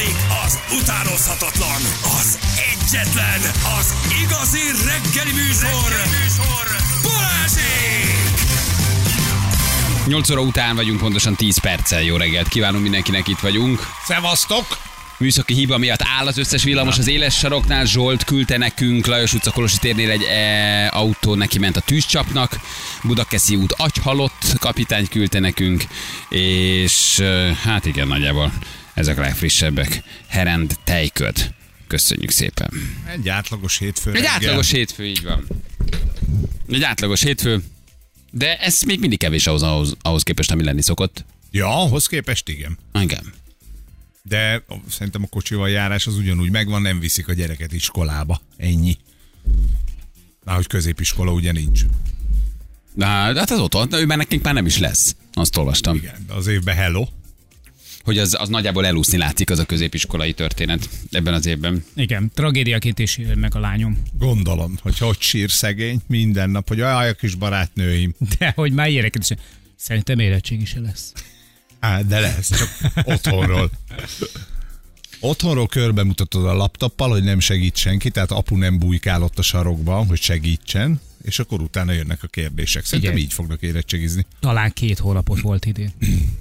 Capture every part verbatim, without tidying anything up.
Fújtatódik az utánozhatatlan, az egyetlen, az igazi reggeli műsor, reggeli műsor. Balázsék! nyolc óra után vagyunk, pontosan tíz perccel. Jó reggelt kívánunk mindenkinek, itt vagyunk. Szevasztok! Műszaki hiba miatt áll az összes villamos az éles saroknál. Zsolt küldte nekünk, Lajos utca Kolosi térnél egy e, autó neki ment a tűzcsapnak. Budakeszi út agyhalott, kapitány küldte nekünk, és hát igen, nagyjából ezek a legfrissebbek. Herend tejköd. Köszönjük szépen. Egy átlagos hétfő. Egy átlagos hétfő, így van. Egy átlagos hétfő, de ez még mindig kevés ahhoz, ahhoz, ahhoz képest, ami lenni szokott. Ja, ahhoz képest igen. Igen. De szerintem a kocsival járás az ugyanúgy megvan, nem viszik a gyereket iskolába. Ennyi. Már hogy középiskola ugye nincs. Na, hát az otthon, ő már nekünk már nem is lesz. Azt olvastam. Igen, de az évben hello. Hogy az, az nagyjából elúszni látszik, az a középiskolai történet ebben az évben. Igen, tragédiaként is él meg a lányom. Gondolom, hogy hogy sír szegény minden nap, hogy aj, a kis barátnőim. De hogy már ilyeneket is. Szerintem érettségi se lesz. Á, de lesz, csak otthonról. Otthonról körbe mutatod a laptoppal, hogy nem segít senki, tehát apu nem bujkál ott a sarokban, hogy segítsen, és akkor utána jönnek a kérdések. Szerintem Igen. így fognak érettségizni. Talán két hónapot volt idén.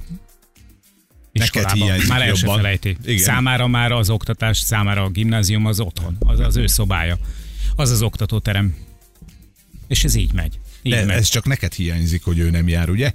Neked hiányzik már el se jobban. felejti. Igen. Számára már az oktatás, számára a gimnázium az otthon, az az ő szobája. Az az oktatóterem. És ez így megy. Így De megy. ez csak neked hiányzik, hogy ő nem jár, ugye?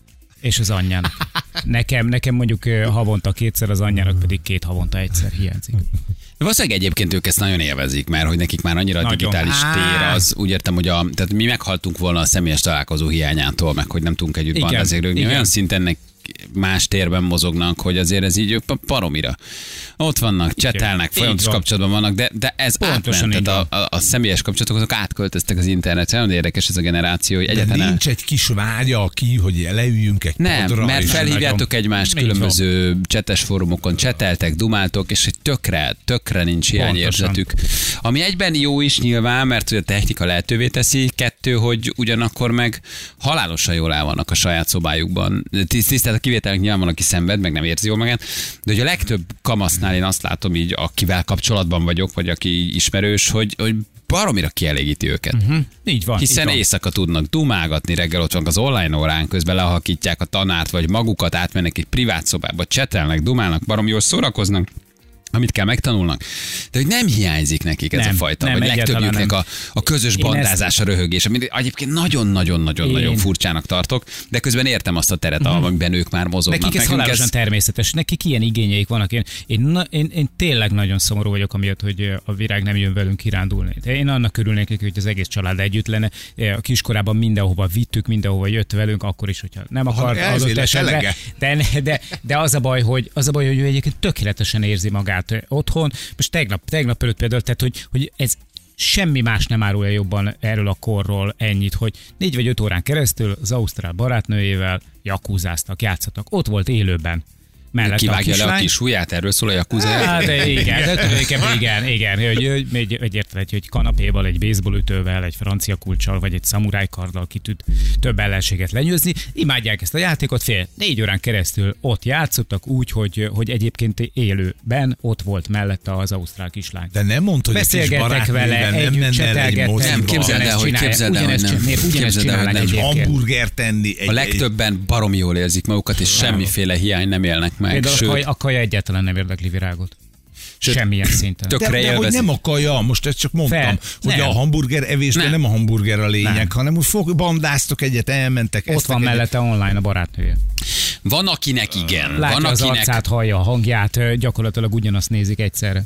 És az anyjának. Nekem, nekem mondjuk ö, havonta kétszer, az anyjának pedig két havonta egyszer hiányzik. De valószínűleg egyébként ők ezt nagyon élvezik, mert hogy nekik már annyira a Nagyon. digitális tér az, úgy értem, hogy a, tehát mi meghaltunk volna a személyes találkozó hiányától, meg hogy nem tudunk együtt Igen, bandázni, rögni. igen. Olyan szinten nek más térben mozognak, hogy azért ez így paromira. Ott vannak, csetelnek, Így folyamatos van. kapcsolatban vannak, de, de ez Pontosan átment, így tehát a, a, a személyes kapcsolatok azok átköltöztek az internetre. Nagyon érdekes ez a generáció, hogy De egyáltalán nincs egy kis vágya, aki, hogy leüljünk egy nem, padra, mert és felhívjátok nagyon- egymást Így különböző csetes fórumokon, cseteltek, dumáltok, és egy tökre, tökre nincs hiányérzetük. Ami egyben jó is nyilván, mert ugye a technika lehetővé teszi, kettő, hogy ugyanakkor meg halálosan jól el vannak a saját szobájukban. Tiszt- Tisztelt a kivételek nyilván van, aki szenved, meg nem érzi jól magát, de hogy a legtöbb kamasznál én azt látom így, akivel kapcsolatban vagyok, vagy aki ismerős, hogy, hogy baromira kielégíti őket. Uh-huh. Így van. Hiszen így van. éjszaka tudnak dumálgatni, reggel ott vannak az online órán, közben lehakítják a tanárt, vagy magukat átmennek egy privát szobába, csetelnek, dumálnak, barom jól szórakoznak, amit kell megtanulnak. De hogy nem hiányzik nekik ez Nem, a fajta, nem, vagy egyáltalán legtöbbjüknek nem. a, a közös Én bandázás, a röhögés, amit egyébként nagyon-nagyon-nagyon-nagyon Én- furcsának tartok, de közben értem azt a teret, amiben ők már mozognak. Nekik ez Nekünk halálosan természetes, nekik ilyen igényeik vannak. Én, én, na, én, én tényleg nagyon szomorú vagyok, amiatt, hogy a Virág nem jön velünk kirándulni. De én annak örülnék, neki, hogy az egész család együtt lenne. A kiskorában mindenhova vittük, mindenhova jött velünk, akkor is, hogyha nem akart ez adott éles esetben. elege. De, de, de az a baj, hogy az a baj, hogy ő egyébként tökéletesen érzi magát otthon. Most tegnap, tegnap előtt például, tehát, hogy, hogy ez semmi más nem árulja jobban erről a korról ennyit, hogy négy vagy öt órán keresztül az ausztrál barátnőjével jakuzáztak, játszottak. Ott volt élőben. Mellette kivágja a le a kislány. kis ujját, erről szól a Yakuza. Hát, de igen, de tulajdonképpen igen, igen, hogy, hogy, hogy, hogy érted, egy, hogy kanapéval, egy baseballütővel, egy francia kulccsal, vagy egy szamurájkarddal ki tud több ellenséget lenyőzni. Imádják ezt a játékot, fél négy órán keresztül ott játszottak úgy, hogy, hogy egyébként élőben ott volt mellette az ausztrál kislány. De nem mondta, hogy a kis Beszélgettek vele, barátnővel nem együtt menne el egy csetelgettek. moziba. Nem, képzeld el, hogy képzeld el, hogy nem. Ugyanezt Képzeld el, hogy csinálnak nem. egy egyébként. hamburger tenni. Egy, A legtöbben baromi jól érzik magukat, és semmiféle hiány nem élnek meg. Például a Sőt, kaja, a kaja egyáltalán nem érdekli Virágot. Semmilyen szinten. Tök- de, de hogy élvezik. nem a kaja, most ezt csak mondtam, Fel. hogy Nem. a hamburger evésben Nem. nem. a hamburger a lényeg, Nem. hanem hogy fog, bandáztok egyet, elmentek. Ott eztek van egyet. mellette online a barátnője. van akinek igen, Látja van az akinek... arcát, hallja a hangját, ö, gyakorlatilag ugyanazt nézik egyszerre.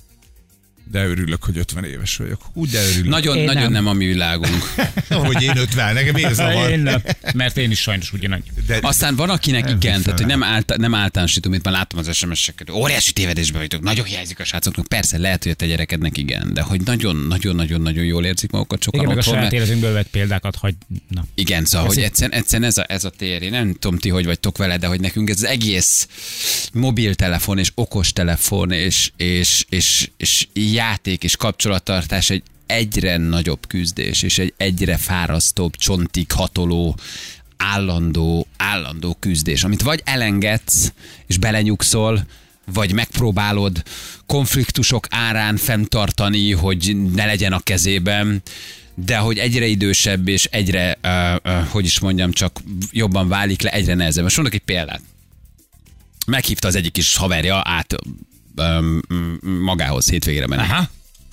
De örülök, hogy ötven éves vagyok. Úgy de örülök. Nagyon, Én nagyon nem. nem. nem a mi világunk. Hogy én ötven, nekem miért zavar? Én nem, mert én is sajnos ugyanannyi. De, Aztán van akinek Nem igen, hiszem tehát hogy el. nem, álta, nem általánosítom, itt már láttam az es em es-eket, óriási tévedésben vagytok, nagyon hiányzik a srácoknak, persze lehet, hogy a te gyerekednek igen, de hogy nagyon-nagyon-nagyon-nagyon jól érzik magukat sokan Igen, meg a otthon. saját mert- életünkből vett példákat hagy. Na. Igen, szóval, Ez hogy egy- egyszerűen, egyszerűen ez, a, ez a tér. Én nem tudom ti, hogy vagytok vele, de hogy nekünk ez az egész mobiltelefon és okostelefon és, és, és, és játék és kapcsolattartás egy egyre nagyobb küzdés, és egy egyre fárasztóbb, csontig hatoló, állandó, állandó küzdés, amit vagy elengedsz, és belenyugszol, vagy megpróbálod konfliktusok árán fenntartani, hogy ne legyen a kezében, de hogy egyre idősebb és egyre, uh, uh, hogy is mondjam, csak jobban válik le, egyre nehezebb. Most mondok egy példát. Meghívta az egyik kis haverja át um, magához hétvégére menni. Aha.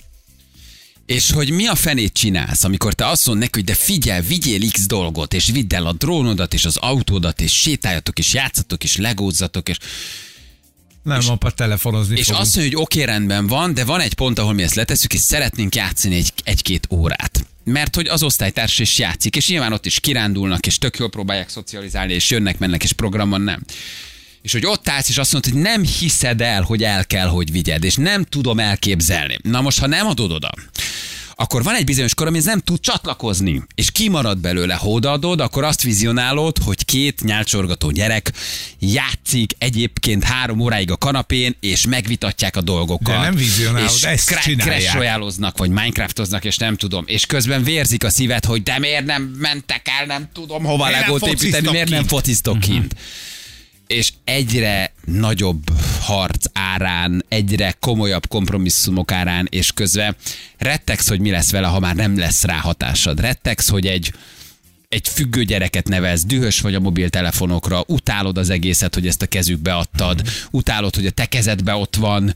És hogy mi a fenét csinálsz, amikor te azt mondod neki, hogy de figyelj, vigyél X dolgot, és vidd el a drónodat, és az autódat, és sétáljatok, és játszatok, és legózzatok, és nem, és, apa, telefonozni És fogunk. azt mondja, hogy oké, rendben van, de van egy pont, ahol mi ezt letesszük, és szeretnénk játszani egy, egy-két órát. Mert hogy az osztálytárs is játszik, és nyilván ott is kirándulnak, és tök jól próbálják szocializálni, és jönnek, mennek, és programon nem. És hogy ott állsz, és azt mondod, hogy nem hiszed el, hogy el kell, hogy vigyed, és nem tudom elképzelni. Na most, ha nem adod oda, akkor van egy bizonyos kor, amihez nem tud csatlakozni, és kimarad belőle, ha odaadod, akkor azt vizionálod, hogy két nyálcsorgató gyerek játszik egyébként három óráig a kanapén, és megvitatják a dolgokat. De nem vizionálod, és ezt cra- csinálják. Crash Royale-oznak, vagy Minecraftoznak, és nem tudom. És közben vérzik a szíved, hogy de miért nem mentek el, nem tudom hova legót építeni, miért nem fociztok kint. Uh-huh. És egyre nagyobb harc árán, egyre komolyabb kompromisszumok árán, és közben rettegsz, hogy mi lesz vele, ha már nem lesz rá hatásod. Rettegsz, hogy egy, egy függő gyereket nevelsz, dühös vagy a mobiltelefonokra, utálod az egészet, hogy ezt a kezükbe adtad, utálod, hogy a te kezedbe ott van,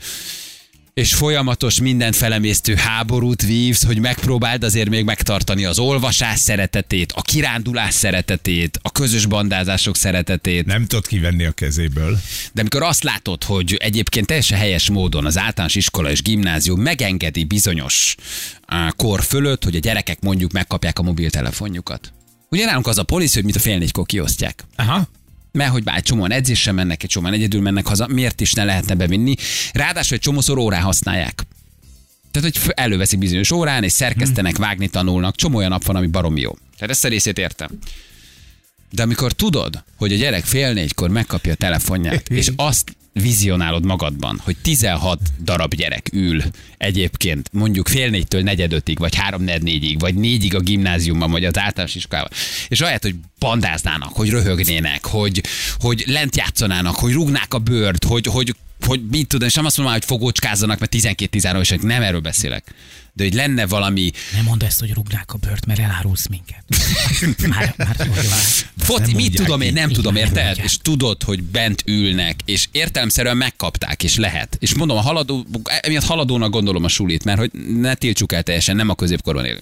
és folyamatos mindent felemésztő háborút vívsz, hogy megpróbáld azért még megtartani az olvasás szeretetét, a kirándulás szeretetét, a közös bandázások szeretetét. Nem tudod kivenni a kezéből. De amikor azt látod, hogy egyébként teljesen helyes módon az általános iskola és gimnázium megengedi bizonyos kor fölött, hogy a gyerekek mondjuk megkapják a mobiltelefonjukat. Ugye nálunk az a policy, hogy mit a fél négykor kiosztják. Aha. Mert hogy bár egy csomóan edzésre mennek, egy csomóan egyedül mennek haza, miért is ne lehetne bevinni. Ráadásul egy csomószor órán használják. Tehát, hogy előveszik bizonyos órán, és szerkesztenek, vágni tanulnak. Csomó olyan nap van, ami baromi jó. Tehát ezt a részét értem. De amikor tudod, hogy a gyerek fél négykor megkapja a telefonját, és azt vizionálod magadban, hogy tizenhat darab gyerek ül egyébként mondjuk fél négytől negyed ötig, vagy három negyed négyig, vagy négyig a gimnáziumban, vagy az általános iskolában, és ahelyett, hogy bandáznának, hogy röhögnének, hogy, hogy lent játszanának, hogy rúgnák a bőrt, hogy, hogy, hogy mit tudom, és nem azt mondom, hogy fogócskázzanak, mert tizenkét-tizenhárom évesek, nem erről beszélek. De hogy lenne valami... Nem mondd ezt, hogy rúgnák a bőrt, mert elárulsz minket. Már, már, Foci, mit tudom én, nem így, tudom, így, érted? így. És tudod, hogy bent ülnek, és értelemszerűen megkapták, és lehet. És mondom, a haladó, emiatt haladónak gondolom a sulit, mert hogy ne tiltsuk el teljesen, nem a középkorban élünk.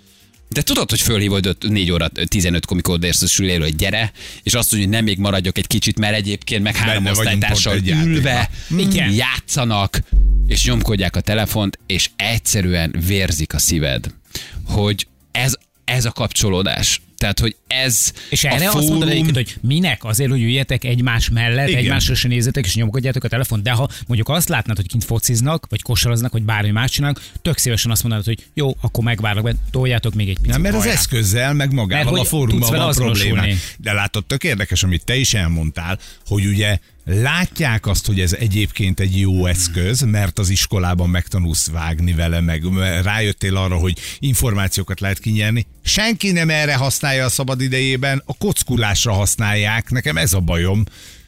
De tudod, hogy fölhívod négy óra tizenötkor, mikor odaérsz a suliról, hogy gyere, és azt mondja, hogy nem, még maradjak egy kicsit, mert egyébként meg három Benne vagyunk osztálytársal pont egy ülve, Igen. játszanak, és nyomkodják a telefont, és egyszerűen vérzik a szíved, hogy ez, ez a kapcsolódás. Tehát, hogy ez És a erre fórum... azt mondod egyébként, hogy minek? Azért, hogy üljetek egymás mellett, Igen. egymásra se nézzetek, és nyomkodjátok a telefont. De ha mondjuk azt látnád, hogy kint fociznak, vagy kosaraznak, vagy bármi más csinálnak, tök szívesen azt mondanád, hogy jó, akkor megvárlak, be, toljátok még egy picit. Nem, mert az hajrá. eszközzel, meg magával Mert a hogy fórumban tudsz vele van azonosulni. probléma. De látod, tök érdekes, amit te is elmondtál, hogy ugye látják azt, hogy ez egyébként egy jó eszköz, mert az iskolában megtanulsz vágni vele, meg rájöttél arra, hogy információkat lehet kinyerni. Senki nem erre használja a szabad idejében, a kockulásra használják. Nekem ez a bajom.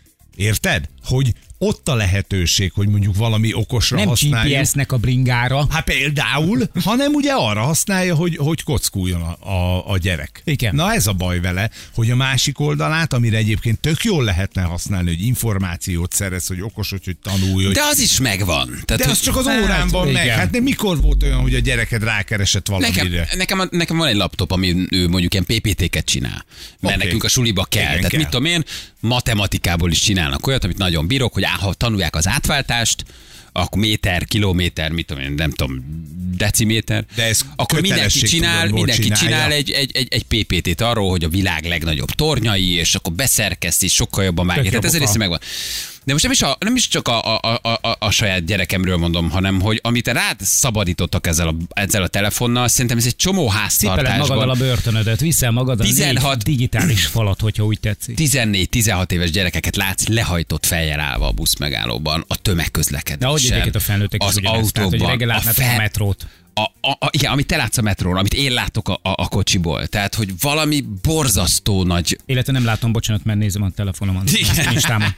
Érted? Hogy ott a lehetőség, hogy mondjuk valami okosra Nem használjuk. gé pé es-nek a bringára. Hát például, hanem ugye arra használja, hogy, hogy kockuljon a, a, a gyerek. Igen. Na ez a baj vele, hogy a másik oldalát, amire egyébként tök jól lehetne használni, hogy információt szerez, hogy okosodj, hogy tanulj. Hogy... De az is megvan. Tehát, De az hogy- csak az Hát, órán van meg. igen. Hát nem mikor volt olyan, hogy a gyereked rákeresett valamire? Nekem, nekem, nekem van egy laptop, ami ő mondjuk ilyen pé pé té-ket csinál. Mert Oké. nekünk a suliba kell. Igen, Tehát kell. mit tudom én, matematikából is csinálnak olyat, amit nagyon bírok, hogy á, ha tanulják az átváltást, akkor méter, kilométer, mit tudom én, nem tudom, deciméter, De ez akkor mindenki csinál, kötelességtudatból mindenki csinálja. csinál egy, egy, egy, egy pé pé té-t arról, hogy a világ legnagyobb tornyai, és akkor beszerkeszt, és sokkal jobban vágja. Tök Tehát ez a jobb része oka. megvan. De most nem is, a, nem is csak a, a, a, a, a saját gyerekemről mondom, hanem hogy amit rád szabadítottak ezzel a, ezzel a telefonnal, szerintem ez egy csomó Cipeled magaddal a háztartásban. börtönödet, viszel magaddal tizenhat négy digitális falat, hogyha úgy tetszik. tizennégy-tizenhat éves gyerekeket látsz lehajtott fejjel állva a buszmegállóban, a De ahogy tömegközlekedésen, egyébként a felnőttek is az ugyanezt, tehát, hogy autóban, reggel a, látnátok a fel, metrót. A, a, a, igen, amit te látsz a metrón, amit én látok a, a, a kocsiból. Tehát, hogy valami borzasztó nagy... Illetve nem látom, bocsánat, mert nézem a telefonomon. Instámon.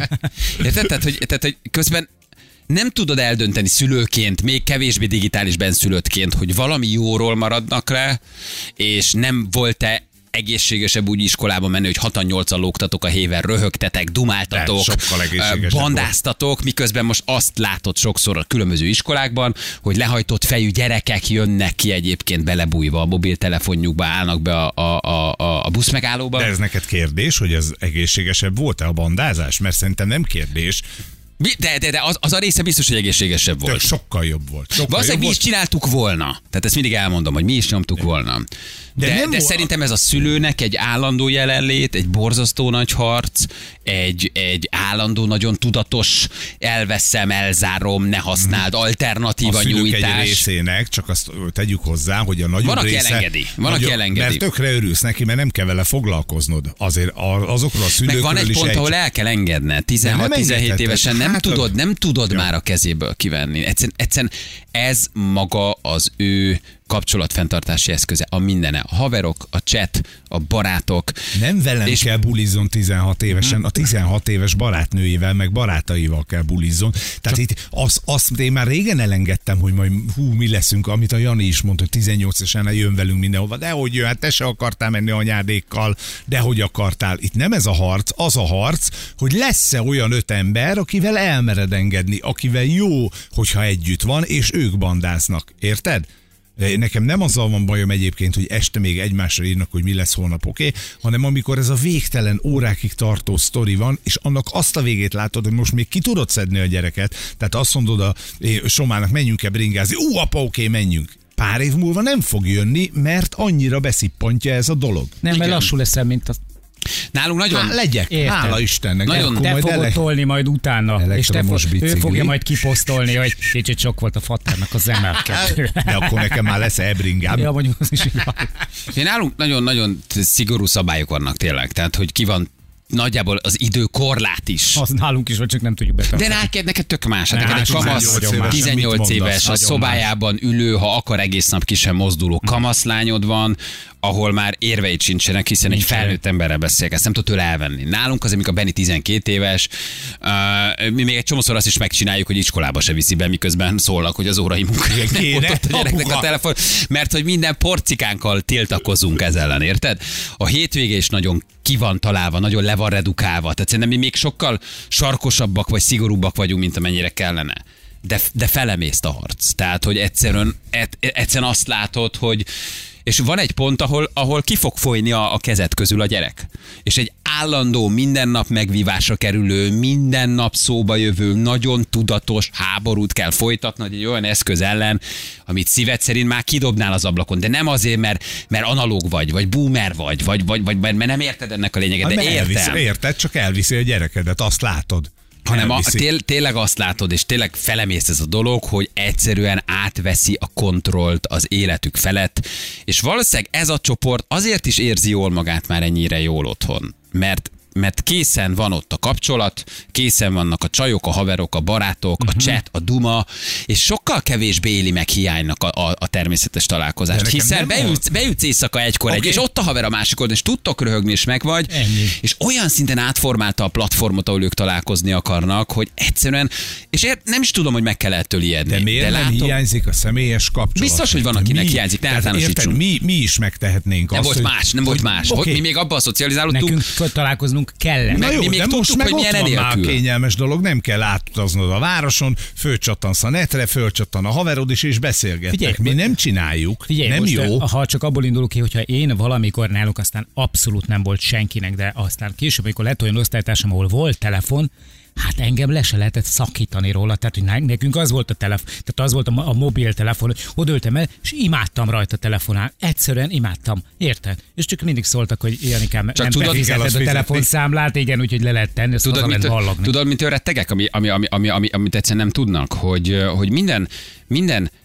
Érted? Tehát, hogy, tehát, hogy közben nem tudod eldönteni szülőként, még kevésbé digitális benszülöttként, hogy valami jóról maradnak le, és nem volt-e egészségesebb úgy iskolába menni, hogy hatan-nyolcan lógtatok a héven, röhögtetek, dumáltatok, bandáztatok, miközben most azt látod sokszor a különböző iskolákban, hogy lehajtott fejű gyerekek jönnek ki egyébként belebújva a mobiltelefonjukba, állnak be a, a, a, a buszmegállóba. De ez neked kérdés, hogy ez egészségesebb volt-e a bandázás? Mert szerintem nem kérdés. De, de, de az, az a része biztos, hogy egészségesebb volt. Tök sokkal jobb volt. Sokkal Valószínűleg mi is csináltuk volna. Tehát ezt mindig elmondom, hogy mi is nyomtuk de. volna. De, de, de szerintem ez a szülőnek egy állandó jelenlét, egy borzasztó nagy harc, egy, egy állandó, nagyon tudatos, elveszem, elzárom, ne használd, alternatíva a nyújtás. Egy részének, csak azt tegyük hozzá, hogy a nagyobb van, aki része... elengedi. Van, aki elengedi. Mert tökre örülsz neki, mert nem kell vele foglalkoznod. Azért azokról a szülőkről meg van egy pont, egy... ahol el kell engedne. tizenhat-tizenhét évesen nem hát tudod, nem tudod ja. már a kezéből kivenni. Egyszerűen, egyszerűen ez maga az ő kapcsolatfenntartási eszköze, a mindene. A haverok, a chat, a barátok. Nem velem és... kell bulizzon tizenhat évesen, a tizenhat éves barátnőjével, meg barátaival kell bulizzon. Tehát Csak... itt azt, azt én már régen elengedtem, hogy majd hú, mi leszünk, amit a Jani is mondta, hogy tizennyolc évesen jön velünk mindenhova. Dehogy jön, hát te se akartál menni anyádékkal, dehogy akartál. Itt nem ez a harc, az a harc, hogy lesz-e olyan öt ember, akivel elmered engedni, akivel jó, hogyha együtt van, és ők bandáznak. Érted? Nekem nem azzal van bajom egyébként, hogy este még egymásra írnak, hogy mi lesz holnap, oké? Okay? Hanem amikor ez a végtelen órákig tartó sztori van, és annak azt a végét látod, hogy most még ki tudod szedni a gyereket. Tehát azt mondod a Somának, menjünk-e bringázni? Ú, apa, oké, okay, menjünk. Pár év múlva nem fog jönni, mert annyira beszippantja ez a dolog. Nem, mert lassú leszel, mint a... Nálunk nagyon... Há, legyek, értem. Hála Istennek. Nagyon, te fogod ele... tolni majd utána, és te fog, ő fogja majd kiposztolni, hogy kicsit sok volt a fatárnak az emelkedő. De akkor nekem már lesz ebringám. Ja, mondjuk az is igaz. Nálunk nagyon-nagyon szigorú szabályok vannak tényleg, tehát hogy ki van nagyjából az időkorlát is. Az nálunk is van, csak nem tudjuk betartani. De neked, neked tök más. Hát neked egy kamasz, tizennyolc éves, a szobájában ülő, ha akar egész nap ki sem mozduló kamaszlányod van, ahol már érveid sincsenek, hiszen egy felnőtt emberrel beszélek, ezt nem tud tőle elvenni. Nálunk az, amikor Benni tizenkét éves, uh, mi még egy csomószor azt is megcsináljuk, hogy iskolába se viszi be, miközben szólnak, hogy az órai munkáig nem volt ott a gyereknek a telefon, mert hogy minden porcikánkkal tiltakozunk ez ellen, érted? A hétvége is nagyon ki van találva, nagyon le van redukálva, tehát szerintem mi még sokkal sarkosabbak vagy szigorúbbak vagyunk, mint amennyire kellene. De, de felemészt a harc. Tehát, hogy egyszerűen, egyszerűen azt látod, hogy és van egy pont, ahol, ahol ki fog folyni a, a kezed közül a gyerek. És egy állandó, minden nap megvívásra kerülő, minden nap szóba jövő, nagyon tudatos háborút kell folytatnod egy olyan eszköz ellen, amit szíved szerint már kidobnál az ablakon. De nem azért, mert, mert analóg vagy, vagy boomer vagy, vagy, vagy, vagy mert nem érted ennek a lényeget, de értem. Elviszi, érted, csak elviszi a gyerekedet, azt látod. Hanem a, té, tényleg azt látod, és tényleg felemész ez a dolog, hogy egyszerűen átveszi a kontrollt az életük felett, és valószínűleg ez a csoport azért is érzi jól magát már ennyire jól otthon, mert mert készen van ott a kapcsolat, készen vannak a csajok, a haverok, a barátok, uh-huh. a chat, a duma, és sokkal kevésbé éli meg hiánynak a, a, a természetes találkozást. Hiszen beütsz, beütsz éjszaka egykor okay. egy, és ott a haver a másik oldalon, és tudtok röhögni, és megvagy, Ennyi. És olyan szinten átformálta a platformot, ahol ők találkozni akarnak, hogy egyszerűen, és ér, nem is tudom, hogy meg kell ettől ijedni. De miért de nem látom, hiányzik a személyes kapcsolat? Biztos, hogy van, akinek mi, hiányzik, ne általánosítsunk. Mi, mi is megtehetnénk nem azt, volt hogy, más, nem volt más. Okay. Mi még abban szocializálódtunk. Nekünk találkoznunk kellene. Na jó, mi még de most meg hogy ott van már kényelmes dolog, nem kell átutaznod a városon, fölcsattansz a netre, fölcsattan a haverod is, és beszélgetnek. Figyelj, mi nem csináljuk, figyelj, nem most jó. Ha csak abból indulok ki, hogyha én valamikor náluk aztán abszolút nem volt senkinek, de aztán később, amikor lett olyan osztálytársam, ahol volt telefon, hát engem le se lehetett szakítani róla, tehát hogy nekünk az volt a telefon, tehát az volt a, a mobiltelefon, hogy odaültem el, és imádtam rajta telefonálni. Egyszerűen imádtam, érted? És csak mindig szóltak, hogy Janikám, nem befizeted a telefonszámlát, igen, úgyhogy le lehet tenni, ezt tudod, mit, tudod, mitől rettegek, ami, ami, ami, ami, ami, amit egyszerűen nem tudnak, hogy, hogy minden, minden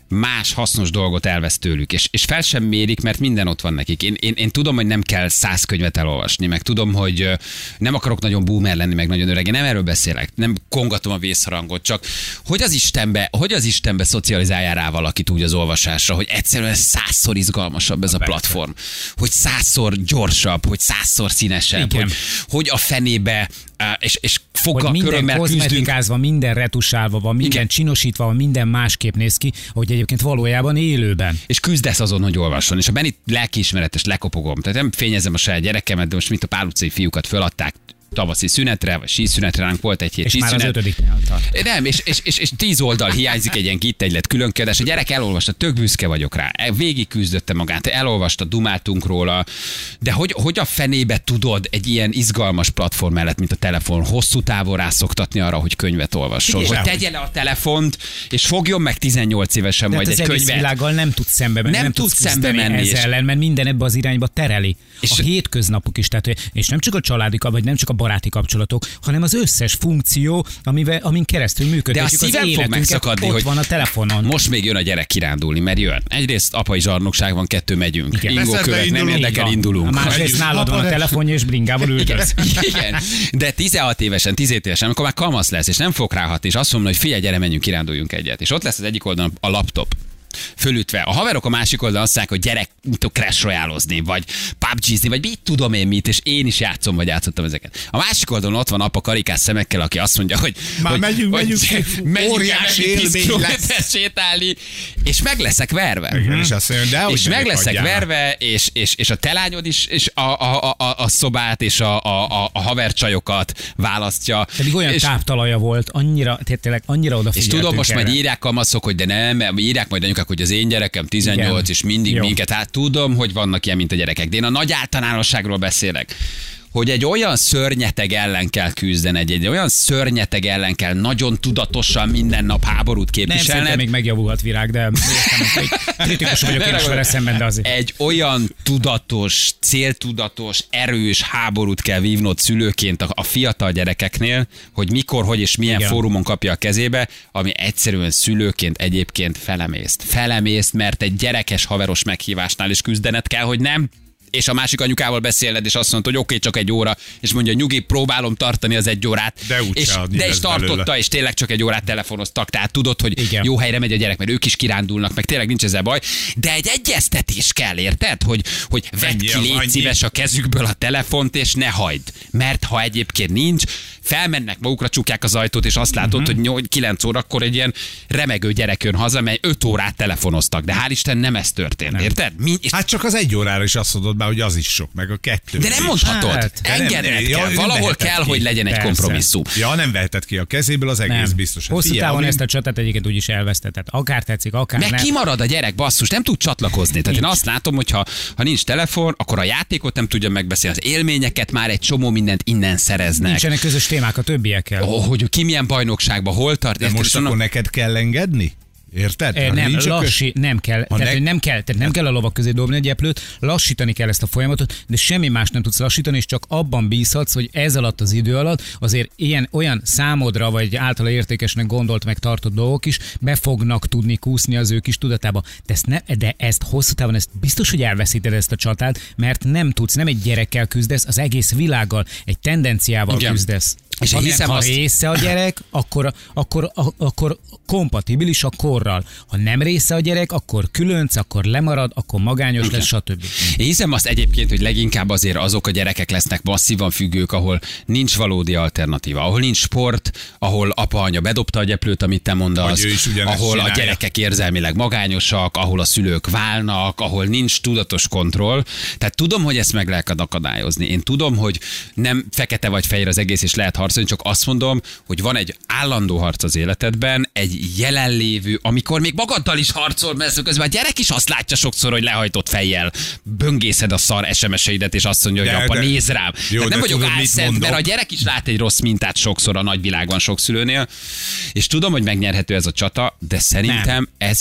más hasznos dolgot elvesz tőlük, és, és fel sem mérik, mert minden ott van nekik. Én, én, én tudom, hogy nem kell száz könyvet elolvasni, meg tudom, hogy ö, nem akarok nagyon boomer lenni, meg nagyon öreg. Én nem erről beszélek, nem kongatom a vészharangot, csak hogy az Istenbe, hogy az Istenbe szocializálja rá valakit úgy az olvasásra, hogy egyszerűen százszor izgalmasabb ez a platform, hogy százszor gyorsabb, hogy százszor színesebb, hogy, hogy a fenébe és, és foggal, hogy körömmel minden küzdünk. kozmetikázva, minden retusálva van, minden igen. csinosítva van, minden másképp néz ki, hogy egyébként valójában élőben. És küzdesz azon, hogy olvasson. És a Benni lelkiismeretes lekopogom. Tehát nem fényezem a saját gyerekemet, de most mint a Pál utcai fiúkat föladták tavaszi szünetre, vagy síszünetre, ránk volt egy hét és síszünet. már az ötödiknél tart. Nem, és, és, és, és tíz oldal hiányzik egy ilyen kittegylet különkiadás. A gyerek elolvasta, tök büszke vagyok rá. Végig küzdötte magát, elolvasta, dumáltunk róla. De hogy, hogy a fenébe tudod egy ilyen izgalmas platform mellett, mint a telefon, hosszú távon rászoktatni arra, hogy könyvet olvasson. Igen, hogy tegye le a telefont, és fogjon meg tizennyolc évesen de majd egy könyvet. Az világgal nem tudsz szembe menni, nem, nem tudsz tudsz szembe menni. ezzel ellen, mert minden ebbe az irányba tereli. És a hétköznapok is, tehát, és nem csak a családi, vagy nem csak a baráti kapcsolatok, hanem az összes funkció, amivel, amin keresztül működik. De a szívem fog megszakadni, ott hogy van a telefonon. Most még jön a gyerek kirándulni, mert jön. Egyrészt apai zsarnokság van, kettő megyünk. Igen. Ingókövet nem érdekel, indulunk. A másrészt nálad van a telefonja, és bringával ültesz. Igen. De tizenhat évesen, tizenhét évesen, amikor már kamasz lesz, és nem fog ráhatni, és azt mondja, hogy figyelj, gyere, menjünk, kiránduljunk egyet. És ott lesz az egyik oldalon a laptop. Fölütve. A haverok a másik oldalon azt mondják, hogy gyerek, tudok Crash Royale-ozni, vagy pé u bé gé-zni, vagy mit tudom én mit, és én is játszom, vagy játszottam ezeket. A másik oldalon ott van apa karikás szemekkel, aki azt mondja, hogy már hogy, megyünk, hogy, megyünk, megyünk óriási élmény lesz. sétálni, és meg leszek verve. Igen, és azt mondja, de és meg leszek adjál. verve, és, és, és a te lányod is és a, a, a, a szobát és a, a, a havercsajokat választja. Pedig olyan és, táptalaja volt, annyira, tényleg annyira odafigyeltünk. és tudom, most erre. majd írják kamaszok, hogy de nem, írják majd anyukák, hogy az én gyerekem tizennyolc, igen. És mindig Jó. minket. Hát tudom, hogy vannak ilyen, mint a gyerekek. De én a nagy általánosságról beszélek. Hogy egy olyan szörnyeteg ellen kell küzdeni, egy, egy olyan szörnyeteg ellen kell nagyon tudatosan minden nap háborút Nem, képviselned. szerintem még megjavulhat Virág, de értem, hogy kritikus vagyok én is vele szemben, de azért. Egy olyan tudatos, céltudatos, erős háborút kell vívnod szülőként a, a fiatal gyerekeknél, hogy mikor, hogy és milyen igen. fórumon kapja a kezébe, ami egyszerűen szülőként egyébként felemészt. Felemészt, mert egy gyerekes haveros meghívásnál is küzdened kell, hogy nem. És a másik anyukával beszéled, és azt mondta, hogy oké, okay, csak egy óra, és mondja, nyugi, próbálom tartani az egy órát. De úgy és, de is tartotta, belőle. És tényleg csak egy órát telefonoztak, tehát tudod, hogy igen. Jó helyre megy a gyerek, mert ők is kirándulnak, meg tényleg nincs ezzel baj. De egy egyeztetés kell, érted? Hogy, hogy vedd ki, légy szíves a kezükből a telefont, és ne hagyd. Mert ha egyébként nincs, felmennek, magukra csukják az ajtót, és azt látod, uh-huh. hogy nyolc kilenc órakor egy ilyen remegő gyerek jön haza, mely öt órát telefonoztak. De hál' Isten nem ez történt, nem. Érted? Mi, és hát csak az egy órára is azt mondod már, hogy az is sok, meg a kettő. De nem mondhatod. Hát, engedned kell. Ja, valahol kell, ki. Hogy legyen egy persze. Kompromisszum. Ja, nem veheted ki a kezéből, az egész nem. Biztos. Hosszú Figyel, távon ami... ezt a csatát egyébként úgyis elvesztetett. Akár tetszik, akár meg nem. Meg kimarad a gyerek, basszus, nem tud csatlakozni. Tehát én azt látom, hogy ha, ha nincs telefon, akkor a játékot nem tudja megbeszélni, az élményeket már egy csomó mindent innen szereznek. Nincsenek közös témák a többiekkel. Oh, hogy ki milyen bajnokságban, hol tart. De most akkor neked kell engedni? Érted? E, nem, lassi, nem kell. Tehát, ne... nem kell, tehát nem kell a lovak közé dobni egy eplőt, lassítani kell ezt a folyamatot, de semmi más nem tudsz lassítani, és csak abban bízhatsz, hogy ez alatt az idő alatt azért ilyen olyan számodra, vagy általa értékesnek gondolt meg tartott dolgok is be fognak tudni kúszni az ő kis tudatába. De ezt, ne, de ezt hosszú távon, ezt biztos, hogy elveszíted ezt a csatát, mert nem tudsz, nem egy gyerekkel küzdesz, az egész világgal, egy tendenciával igen. küzdesz. És ha, hiszem ha azt... része a gyerek, akkor, akkor, akkor kompatibilis a korral. Ha nem része a gyerek, akkor különc, akkor lemarad, akkor magányos okay. lesz, stb. Én hiszem azt egyébként, hogy leginkább azért azok a gyerekek lesznek masszívan függők, ahol nincs valódi alternatíva, ahol nincs sport, ahol apa-anya bedobta a gyeplőt, amit te mondasz, ahol csinálja. A gyerekek érzelmileg magányosak, ahol a szülők válnak, ahol nincs tudatos kontroll. Tehát tudom, hogy ezt meg lehet akadályozni. Én tudom, hogy nem fekete vagy fehér az egész, és lehet harcolni, csak azt mondom, hogy van egy állandó harc az életedben, egy jelenlévő, amikor még magaddal is harcol, mert közben a gyerek is azt látja sokszor, hogy lehajtott fejjel böngészed a szar es em es-eidet, és azt mondja, hogy de, apa, de, nézd rám. Jó, nem vagyok álszent, mert a gyerek is lát egy rossz mintát sokszor a nagyvilágban sok szülőnél, és tudom, hogy megnyerhető ez a csata, de szerintem nem. ez egy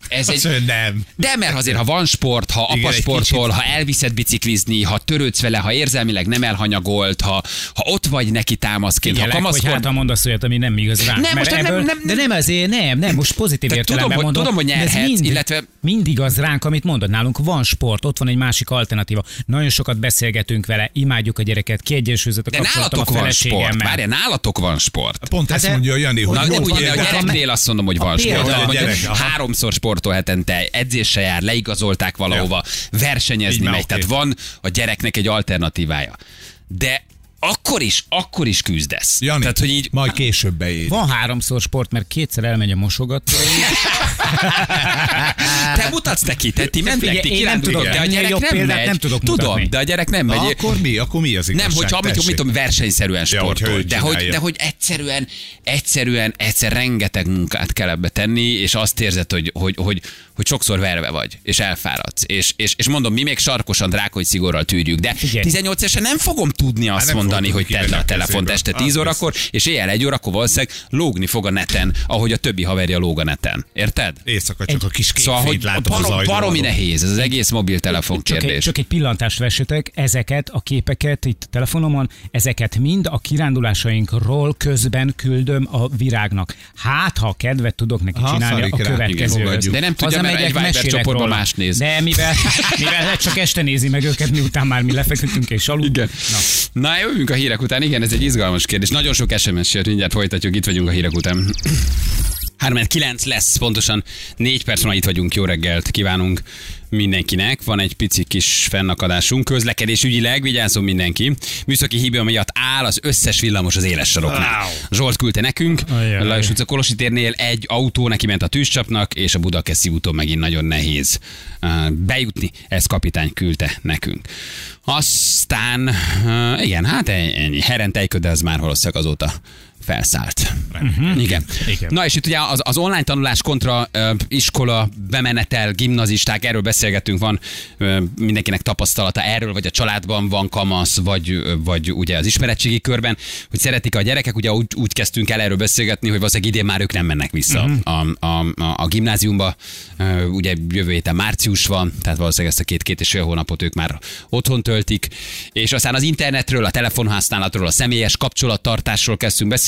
Ez egy... nem. De mert azért, ha van sport, ha apa sportol, ha elviszed biciklizni, ha törődsz vele, ha érzelmileg nem elhanyagolt, ha, ha ott vagy neki támaszként, Figyelek, ha kamaszkor... hogy hát, ha mondasz olyat, ami nem igaz ránk. Nem, most nem, ebből, nem, nem, de nem azért, nem, nem, most pozitív Tehát értelemben tudom, hogy- mondom. tudom, hogy de ez nyerhetsz, mind, illetve- mind igaz ránk, amit mondod. Nálunk van sport, ott van egy másik alternatíva. Nagyon sokat beszélgetünk vele, imádjuk a gyereket, kiegyensúlyozott a De kapcsolatom a nálatok van sport. feleségemmel. Várjál, nálatok van sport. Pont Hát ezt de- mondja Jani, hogy Na, jó, nem hogy úgy, de a érdekel. gyereknél azt mondom, hogy van sport. például De a mondjuk gyerek, aha. háromszor sportol hetente, edzésre jár, leigazolták valahova, versenyezni Így már megy. oké. Tehát van a gyereknek egy alternatívája. De akkor is, akkor is küzdesz. Jani, Tehát, hogy így... majd később beér. Van háromszor sport, mert kétszer elmegy a mosogató. Te mutatsz neki, te ti mentek, Figyelj, ti én nem kirándultok, tudok de a ennél gyerek jobb nem példát megy. nem tudok Tudom, mutatni. de a gyerek nem megy. Na, akkor mi? Akkor mi az igazság? Nem, hogyha amit, Tessék. mit tudom, versenyszerűen Ja, hogyha sportol, ő de, hogy, csinálja. de hogy egyszerűen, egyszerűen, egyszer rengeteg munkát kell ebbe tenni, és azt érzed, hogy, hogy, hogy, hogy sokszor verve vagy, és elfáradsz. És, és, és mondom, mi még sarkosan drákony szigorral tűrjük, de Figyelj. tizennyolc évesen nem fogom tudni azt nem mondani, fogod hogy tudni tedd le a kivenni a telefont kezébe. este tíz Az órakor, és éjjel egy órakor valószínűleg lógni fog a neten, ahogy a többi haverja lóg a neten. Érted? Éjszaka csak a kis Szóval, hogy képfényt látom az barom, ajtón. baromi nehéz ez az egész mobiltelefon Csak egy, kérdés. csak egy pillantást vessetek, ezeket a képeket itt a telefonomon, ezeket mind a kirándulásainkról közben küldöm a Virágnak. Hát, ha kedvet tudok neki Aha, csinálni a szarik rá. Igen, következőhöz. fogadjuk. De nem tudja, mert Hazamegyek, egy Viber mesélek csoportban róla. más néz. De mivel, mivel csak este nézi meg őket, miután már mi lefeküdtünk és aludtunk. Igen. Na. Na, jövünk a hírek után. Igen, ez egy izgalmas kérdés. Nagyon sok es em es jött, mindjárt folytatjuk, itt vagyunk a hírek után. három kilenc lesz, pontosan négy perc van, itt vagyunk, jó reggelt kívánunk mindenkinek. Van egy pici kis fennakadásunk, közlekedés ügyileg, vigyázzon mindenki. Műszaki hiba miatt áll az összes villamos az éles saroknál. Zsolt küldte nekünk, Ajaj. a Lajos utca Kolosi térnél egy autó neki ment a tűzcsapnak, és a Budakeszi úton megint nagyon nehéz uh, bejutni, ezt kapitány küldte nekünk. Aztán, uh, igen, hát ennyi. Herentejköd, de az már valószínűleg azóta felszállt. Uh-huh. Igen. Igen. Na és itt ugye az, az online tanulás kontra ö, iskola, bemenetel, gimnazisták, erről beszélgetünk, van ö, mindenkinek tapasztalata erről, vagy a családban van kamasz, vagy, ö, vagy ugye az ismeretségi körben, hogy szeretik a gyerekek, ugye úgy, úgy kezdtünk el erről beszélgetni, hogy valószínűleg idén már ők nem mennek vissza uh-huh. a, a, a, a gimnáziumba, ö, ugye jövő héten március van, tehát valószínűleg ezt a két-két és fél hónapot ők már otthon töltik, és aztán az internetről, a telefonhasználatról, a személyes kapcsolattartásról kezdtünk beszélgetni.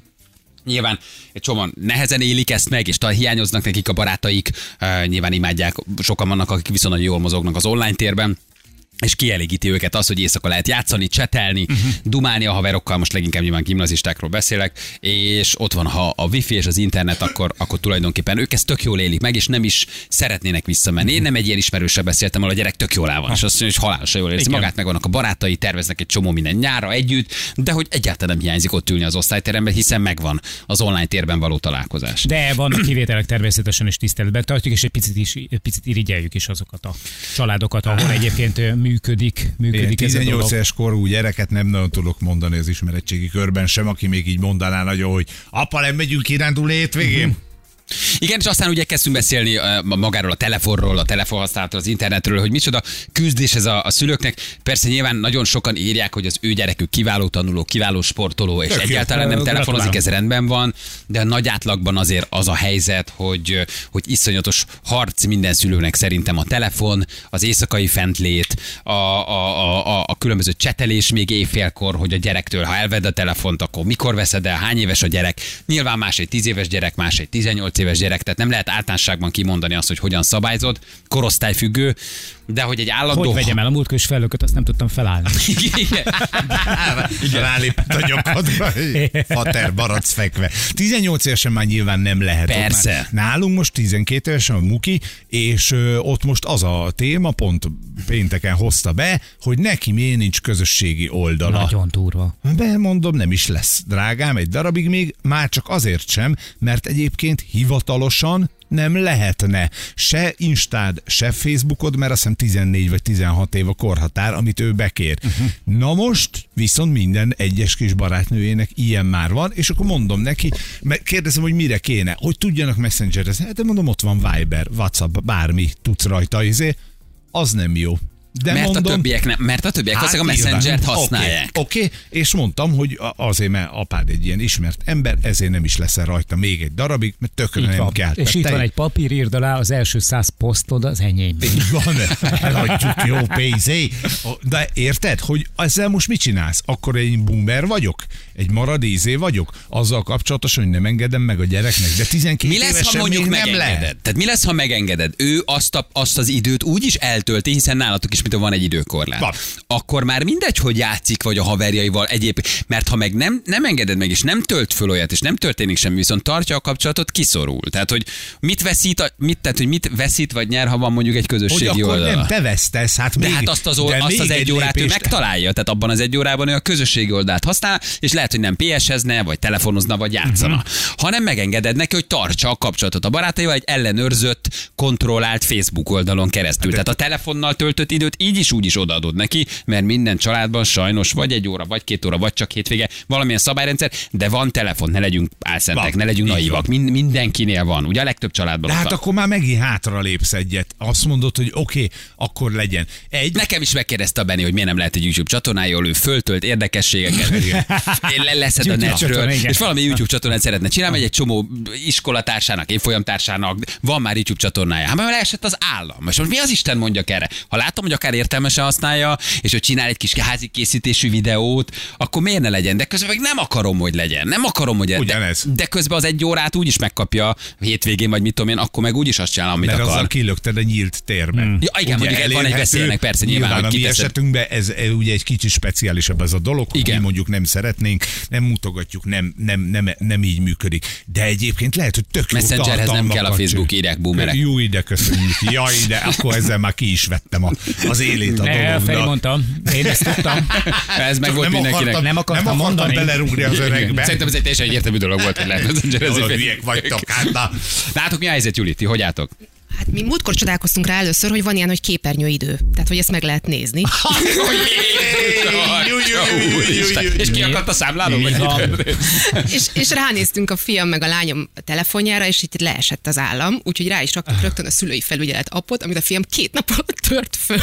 Nyilván egy csomóan nehezen élik ezt meg, és talán hiányoznak nekik a barátaik, uh, nyilván imádják, sokan vannak, akik viszont jól mozognak az online térben, és kielégíti őket az, hogy éjszaka lehet játszani, csetelni, uh-huh. dumálni a haverokkal, most leginkább nyilván gimnazistákról beszélek, és ott van, ha a wifi és az internet, akkor, akkor tulajdonképpen ők ezt tök jól élik meg, és nem is szeretnének visszamenni. Én nem egy ilyen ismerőssel beszéltem, ahol a gyerek tök jól áll van, és azt mondja, hogy halálosan jól érzi Igen. magát, meg vannak a barátai, terveznek egy csomó minden nyárra együtt, de hogy egyáltalán nem hiányzik ott ülni az osztályteremben, hiszen megvan az online térben való találkozás. De vannak kivételek, természetesen is tiszteletben tartjuk, és egy picit, is, egy picit irigyeljük is azokat a családokat, ahol egyébként működik, Én működik ez a tizennyolc dolog. éves korú gyereket nem nagyon tudok mondani az ismeretségi körben sem, aki még így mondaná nagyon, hogy apa, nem megyünk kirándulni hétvégén. Igen, és aztán ugye kezdtünk beszélni uh, magáról a telefonról, a telefonhasználatról, az internetről, hogy micsoda küzdés ez a, a szülőknek. Persze nyilván nagyon sokan írják, hogy az ő gyerekük kiváló tanuló, kiváló sportoló, és Tök jó. egyáltalán nem Gratulálom. telefonozik, ez rendben van, de a nagy átlagban azért az a helyzet, hogy, hogy iszonyatos harc minden szülőnek szerintem a telefon, az éjszakai fentlét, a, a, a, a különböző csetelés még éjfélkor, hogy a gyerektől, ha elved a telefont, akkor mikor veszed el, hány éves a gyerek. Nyilván más egy tíz éves gyerek, más egy tizennyolc éves gyerek, tehát nem lehet általánosságban kimondani azt, hogy hogyan szabályzod, korosztályfüggő, de hogy egy állandó... Hogy vegyem el a múltkor is felőket, azt nem tudtam felállni. Igen. Igen, rálépett a nyakadra. Fater, barac fekve. tizennyolc évesen már nyilván nem lehet. Ott Persze. már nálunk most tizenkét évesen a Muki, és ö, ott most az a téma, pont pénteken hozta be, hogy neki miért nincs közösségi oldala. Nagyon durva. Bemondom, nem is lesz, drágám, egy darabig még, már csak azért sem, mert egyébként hivatalosan nem lehetne se Instád, se Facebookod, mert azt hiszem tizennégy vagy tizenhat év a korhatár, amit ő bekér. Uh-huh. Na most viszont minden egyes kis barátnőjének ilyen már van, és akkor mondom neki, mert kérdezem, hogy mire kéne, hogy tudjanak messengerezni. Hát de mondom, ott van Viber, WhatsApp, bármi tudsz rajta, izé, az nem jó. De mert, mondom, a többiek nem, mert a többiek hát a Messengert használják. Oké, okay, okay. És mondtam, hogy azért, mert apád egy ilyen ismert ember, ezért nem is leszel rajta még egy darabig, mert tökre Itt nem van. kell. És Tehát itt te... van egy papír, írd alá, az első száz posztod az enyém. Így van, eladjuk jó pénzé. De érted, hogy ezzel most mit csinálsz? Akkor egy boomer vagyok? Egy maradézé vagyok? Azzal kapcsolatosan, hogy nem engedem meg a gyereknek, de tizenkét mi lesz, évesen ha mondjuk még nem megengeded? lehet. Tehát mi lesz, ha megengeded? Ő azt, a, azt az időt úgy is eltölti, hiszen nálatok is mit van egy időkorlát. Van. Akkor már mindegy, hogy játszik vagy a haverjaival egyéb, mert ha meg nem, nem engeded meg, és nem tölt föl olyat, és nem történik semmi, viszont tartja a kapcsolatot, kiszorul. Tehát, hogy mit veszít, a, mit, tehát, hogy mit veszít vagy nyer, ha van mondjuk egy közösségi Hogy akkor oldala. nem te vesztesz, hát De még, hát azt az, de azt az még egy órát ő lépést- megtalálja, tehát abban az egy órában ő a közösségi oldalt használ, és lehet, hogy nem pé es-ezne, vagy telefonozna, vagy játszana, uh-huh. hanem megengeded neki, hogy tartsa a kapcsolatot a barátaival egy ellenőrzött, kontrollált Facebook oldalon keresztül. Hát tehát a telefonnal töltött időt így is úgy is odaadod neki, mert minden családban sajnos vagy egy óra, vagy két óra, vagy csak hétvége, valamilyen szabályrendszer, de van telefon, ne legyünk álszentek, Van, ne legyünk így naivak. Mind, mindenkinél van, ugye a legtöbb családban De ott hát van. akkor már megint hátra lépsz egyet. Azt mondod, hogy oké, okay, akkor legyen. Egy, Nekem is megkérdezte a Benni, hogy miért nem lehet egy YouTube csatornája, ahol ő föltölt érdekességeket. Én le- leszed a YouTube netről, csatorna, igen. és valami YouTube csatornát szeretne csinálni, egy csomó iskolatársának, évfolyamtársának, van már YouTube csatornája. Hát már leesett az állam. És most mi az Isten mondjak erre? Ha látom, hogy akár értelmesen használja, és hogy csinál egy kis házi készítésű videót, akkor miért ne legyen? De közben meg nem akarom, hogy legyen. Nem akarom, hogy Ugyanez. de, de közben az egy órát úgy is megkapja a hétvégén, vagy mit tudom én, akkor meg úgy is azt csinál, amit mert akar. azzal kilökted a nyílt térben. Hmm. Ja, igen, mondjuk van egy elérhető, veszélynek, persze, nyilván, hogy a mi kiteszed. esetünkben ez e, ugye egy kicsit speciálisabb ez a dolog, hogy Igen. mi mondjuk nem szeretnénk, nem mutogatjuk, nem, nem, nem, nem így működik. De egyébként lehet, hogy tök jó Messengerhez nem tartalmakat kell a Facebook, csinál. írják boomerek. Jó, ide köszönjük. Jaj, de akkor ezzel már ki is vettem a, az élét a Ne, Feri dolognak. mondtam. Én ezt tudtam. Ez meg Csak volt nem mindenkinek. akartam, Nem akartam nem akartam mondani. belerúgni az öregbe. Szerintem ez egy teljesen egyértelmű dolog volt, hogy lehet messengerezni. Tudod, hülyék vagytok, hát na. Látok, mi a helyzet, Juli? Ti hogy álltok? Hát mi múltkor csodálkoztunk rá először, hogy van ilyen, hogy képernyőidő. Tehát, hogy ezt meg lehet nézni. És kiakadt a számláló? Így van. és, és ránéztünk a fiam meg a lányom telefonjára, és itt leesett az állam, úgyhogy rá is raktuk rögtön a szülői felügyelet appot, amit a fiam két nap alatt tört föl.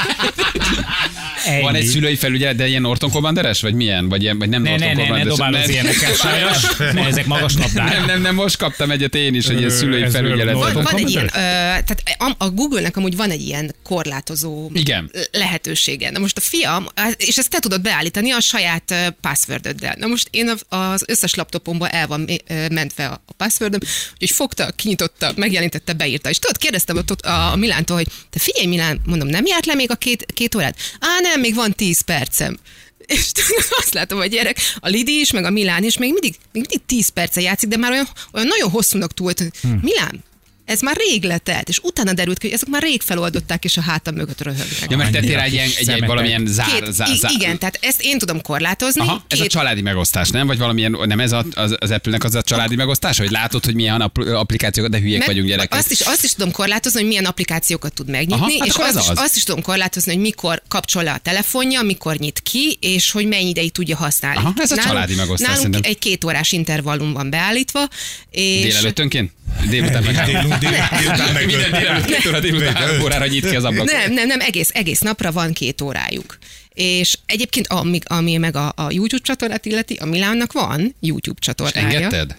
Van egy Ennyi. szülői felügyelet, de ilyen Norton Commanderes, vagy milyen? Vagy, ilyen, vagy nem Ne, Norton ne, ne, ne Commanderes? dobálod az ilyenekkel, sajnos, mert ezek magas labdák. Nem, nem, nem, most kaptam egyet én is, egy ilyen szülői Ez felügyelet. Norton Van, van egy ilyen, ö, Commanderes? tehát a, a Google-nek amúgy van egy ilyen korlátozó Igen. lehetősége. Na most a fiam, és ezt te tudod beállítani a saját ö, passwordöddel. Na most én a- az összes laptopomba el van ö, mentve a a passwordom, úgyhogy fogta, kinyitotta, megjelentette, beírta. És tudod, kérdeztem a, a Milántól, hogy te figyelj Milán, mondom, nem járt le még a két, két órát? Á, nem, még van tíz percem. És tudod, azt látom, hogy gyerek, a Lidi is, meg a Milán is még mindig, még mindig tíz perce játszik, de már olyan, olyan nagyon hosszúnak túlt, hogy Hm. Milán, ez már rég letelt, és utána derült ki, hogy ezek már rég feloldották, és a hátam mögött röhögnek. Ja, mert tettél rá egy, Annyira ilyen, kis egy, egy szemetek. valamilyen zár, Két, zár, i- zár. igen, tehát ezt én tudom korlátozni. Aha, ez a két, családi megosztás, nem? Vagy valamilyen, nem ez a, az, az Apple-nek az a családi megosztás, hogy látod, hogy milyen app- applikációk, de hülyék meg vagyunk gyerekek. azt, is, azt is tudom korlátozni, hogy milyen applikációkat tud megnyitni, Aha, hát és akkor ez azt, is, az. azt is tudom korlátozni, hogy mikor kapcsol le a telefonja, mikor nyit ki, és hogy mennyi ideig tudja használni. Aha, ez a családi megosztás Nálunk szerintem. egy két órás intervallum van beállítva, és Délelőttönként? Délután meg Délután, délután meg Minden délelőtt két óra délután három órára nyit ki az ablakot. Nem, nem, nem, egész, egész napra van két órájuk. És egyébként, ami, ami meg a, a YouTube csatornát illeti, a Milánnak van YouTube És csatornája. engedted?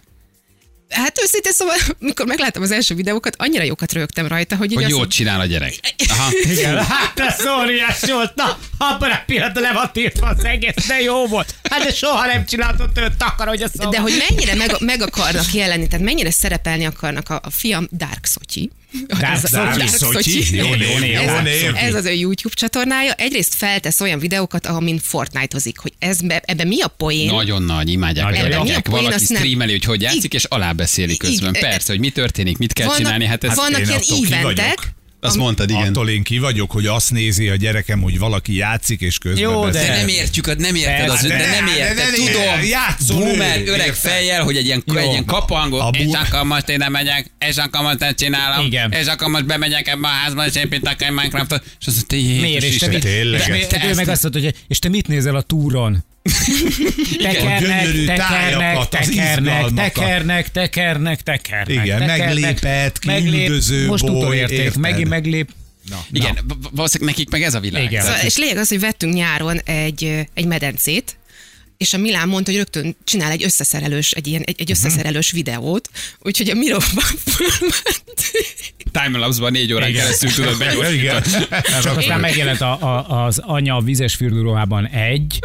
Hát őszintén szóval, mikor megláttam az első videókat, annyira jókat rögtem rajta, hogy, így Hogy azt jót csinál a gyerek. Aha. Igen, hát ez óriás volt. Na, abban a pillanatban le van tiltva az egész, de jó volt. Hát de soha nem csináltott őt takarodj a szóval. De hogy mennyire meg, meg akarnak jelenni, tehát mennyire szerepelni akarnak a, a fiam Dark Szotyi. Dark Ez- Szotyi. Dark Szotyi. Jó név, név, jó ez, név. ez az ő YouTube csatornája. Egyrészt feltesz olyan videókat, amin Fortnite-ozik, hogy ez, ebben mi a poén? Nagyon nagy, imádják a Nagyon jó. gyerekek. Mi a poén, Valaki azt nem- streameli, hogy hogy játszik, és alábeszéli közben. Igen. Persze, hogy mi történik, mit kell csinálni. Hát ez... vannak én ilyen attól ki eventek, vagyok. Azt mondtad, igen. Attól én ki vagyok, hogy azt nézi a gyerekem, hogy valaki játszik, és közben Jó, de- De beszél. nem értjük, nem érted az, de De- nem de- érted. de- de- Tudom, játszol boomer, ő, öreg érted? fejjel, hogy egy ilyen, Jó. egy ilyen kapangó, A és bu- akkor most ide megyek, és akkor most ezt csinálom, Igen. és akkor most bemegyek ebbe a házba, és építek egy Minecraftot, és azt mondta, Jézus Miért? És te Isten. mit, tényleg. és mi- Te ő ezt- meg azt mondta, hogy és te mit nézel a túron? Tekernek, gyönyörű tekernek, tájakat, az tekernek, izgalmakat. tekernek, tekernek, tekernek. Igen, tekernek, meglépett, meglép- kiüldöző Most boly, utolérték, érted? megint meglép. Na, Igen, na. valószínűleg nekik meg ez a világ. Igen. Szóval, és lényeg az, hogy vettünk nyáron egy, egy medencét, és a Milán mondta, hogy rögtön csinál egy összeszerelős, egy ilyen, egy, egy összeszerelős videót, úgyhogy a Miróban fölment. Timelapse-ban négy órán keresztül tudod begyorsítani. Igen. Csak aztán megjelent a, a, az anya vizes fürdőruhában egy,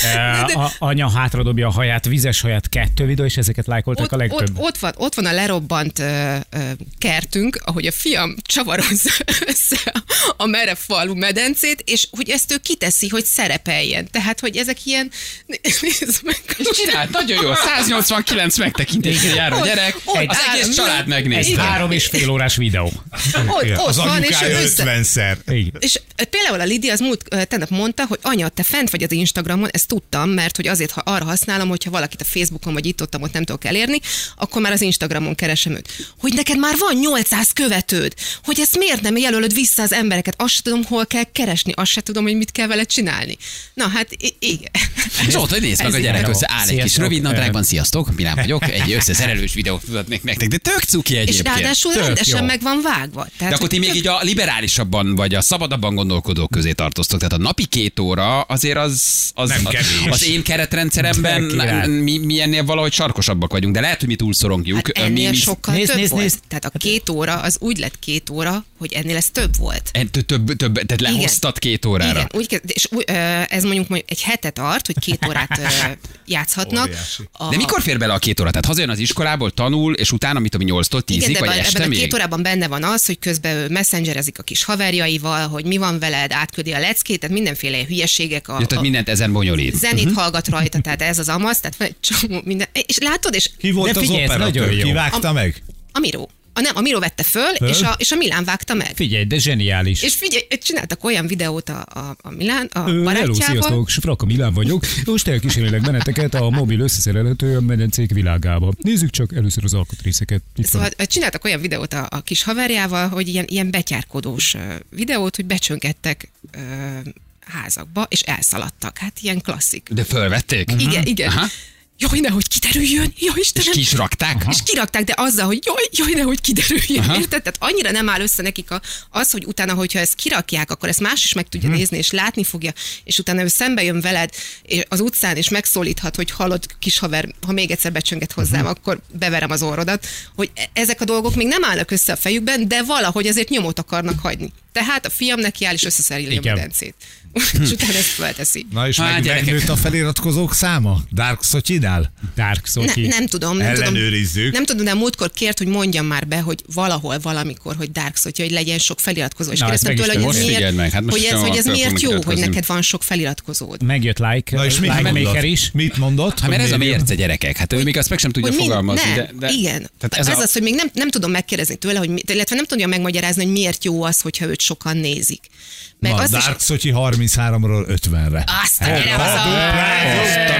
a anya hátradobja a haját, vizes haját kettő videó, és ezeket lájkolták Ott, a legtöbb. ott, ott, van, ott van a lerobbant ö, ö, kertünk, ahogy a fiam csavarozza össze a merev falu medencét, és hogy ezt ő kiteszi, hogy szerepeljen. Tehát, hogy ezek ilyen... Nézd meg. Csinált, nagyon jó. száznyolcvankilenc megtekintés jár a gyerek, Ott- az ott- egész család megnézte. Igen. Három és fél órás videó. Ott, ott Az van, és ő anyukája össze... ötvenszer. Igen. És például a Lidia az múlt ö, tegnap mondta, hogy anya, te fent vagy az Instagramon, ezt tudtam, mert hogy azért ha arra használom, hogyha valakit a Facebookon vagy itt ott, ott nem tudok elérni, akkor már az Instagramon keresem őt. Hogy neked már van nyolcszáz követőd, hogy ezt miért nem jelölöd vissza az embereket, azt se tudom, hol kell keresni, azt se tudom, hogy mit kell vele csinálni. Na hát i- igen. És ott, hogy nézd meg a Ez gyerek ilyen. össze, áll egy kis Sziasztok. rövid nadrágban, sziasztok, Milán vagyok, egy összeszerelős videót mutatnék nektek, de tök cuki És egyébként. ráadásul Tök rendesen jó. meg van vágva. Tehát, De akkor ti hogy még így a liberálisabban, vagy a szabadabban gondolkodók közé tartoztok. Tehát a napi két óra azért az, az, Nem az, kevés. az én keretrendszeremben De király. mi, mi ennél valahogy sarkosabbak vagyunk, de lehet, hogy mi túlszorongjuk. Hát ennél mi, mi, sokkal Nézd, több nézd, volt. nézd. Tehát a két óra, az úgy lett két óra, hogy ennél ez több volt. en- több, több, több, tehát lehoztat két órára. Igen, úgy, kezd- és úgy, ö, ez mondjuk, mondjuk egy hete tart, hogy két órát ö, játszhatnak. Óriási. A- De mikor fér bele a két óra? Tehát hazajön az iskolából, tanul, és utána, mit tudom, nyolctól tízig, Igen, de vagy van- este ebben a még? két órában benne van az, hogy közben ő messengerezik a kis haverjaival, hogy mi van veled, átküldi a leckét, tehát mindenféle hülyeségek. A, Ja, tehát a mindent ezen bonyolít. zenét hallgat rajta, tehát ez az amasz, tehát van egy csomó minden. És látod, és Ki volt De az figyelj, ez nagyon operatőr? jó. Ki vágta meg? a Miró. A, nem, a Miró vette föl, Föl? és a, és a Milán vágta meg. Figyelj, de zseniális. És figyelj, csináltak olyan videót a, a, a Milán, a Ö, Hello, barátjával. sziasztok, Fraka Milán vagyok. Most elkísérlek benneteket a mobil összeszerelhető medencék világába. Nézzük csak először az alkatrészeket. Itt van. Szóval csináltak olyan videót a, a kis haverjával, hogy ilyen, ilyen betyárkodós ö, videót, hogy becsöngettek ö, házakba, és elszaladtak. Hát ilyen klasszik. De fölvették? Igen, igen. Aha. Jaj, nehogy kiderüljön, jaj, És Istenem. ki is rakták? És kirakták, de azzal, hogy jaj, jaj, nehogy kiderüljön. Aha. Érted? Tehát annyira nem áll össze nekik a, az, hogy utána, hogyha ezt kirakják, akkor ezt más is meg tudja Mhm. nézni, és látni fogja, és utána ő szembe jön veled és az utcán, és megszólíthat, hogy hallod, kis haver, ha még egyszer becsönget hozzám, Mhm. akkor beverem az orrodat, hogy e- ezek a dolgok még nem állnak össze a fejükben, de valahogy azért nyomot akarnak hagyni. Tehát a fiam neki áll, és összeszereli a Igen. medencét. és utána ezt felteszi. Na és Hát, meg, gyerekek. megnőtt a feliratkozók száma? Dark Sotyinál? Dark Szotyi. Ne, nem tudom, nem tudom. Ellenőrizzük. Nem tudom, de múltkor kért, hogy mondjam már be, hogy valahol, valamikor, hogy Dark Szotya, hogy legyen sok feliratkozó. És Na, kérdeztem ezt meg tőle, is hogy ez most miért, figyeld meg, hát most hogy ez, sem hogy ez akarok miért jó, hogy feliratkozni. neked van sok feliratkozód. Megjött like, Na és mit like mondott? maker is. Mit mondott? Hát mert Hogy ez a miért jó? mérce, gyerekek. Hát ő még azt meg sem tudja Hogy mind- fogalmazni. nem, de, de, igen. Tehát ez ez, a, az, hogy még nem, nem tudom megkérdezni tőle, hogy mi, illetve nem tudja megmagyarázni, hogy miért jó az, hogyha őt sokan nézik. Meg Na, azt is, Dark Szotyi harminchárom-ról ötvenre. azt a gyere haza!